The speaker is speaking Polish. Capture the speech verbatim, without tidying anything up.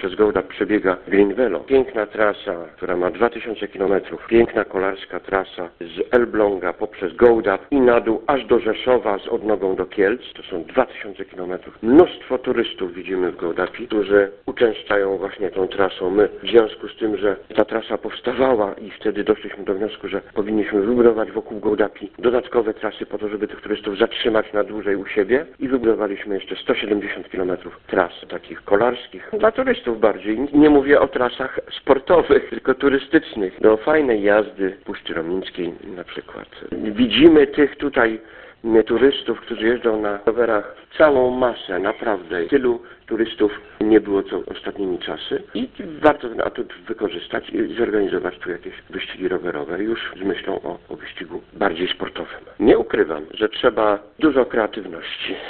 przez Gołdap przebiega Green Velo. Piękna trasa, która ma dwa tysiące kilometrów. Piękna kolarska trasa z Elbląga poprzez Gołdap i na dół aż do Rzeszowa z odnogą do Kielc. To są dwa tysiące kilometrów. Mnóstwo turystów widzimy w Gołdapie, którzy uczęszczają właśnie tą trasą. My w związku z tym, że ta trasa powstawała i wtedy doszliśmy do wniosku, że powinniśmy wybudować wokół Gołdapi dodatkowe trasy po to, żeby tych turystów zatrzymać na dłużej u siebie i wybudowaliśmy jeszcze sto siedemdziesiąt kilometrów tras takich kolarskich dla turystów bardziej. Nie mówię o trasach sportowych, tylko turystycznych, do fajnej jazdy w Puszczy Romińskiej na przykład. Widzimy tych tutaj turystów, którzy jeżdżą na rowerach, całą masę, naprawdę. Tylu turystów nie było co ostatnimi czasy i warto ten atut wykorzystać i zorganizować tu jakieś wyścigi rowerowe już z myślą o, o wyścigu bardziej sportowym. Nie ukrywam, że trzeba dużo kreatywności.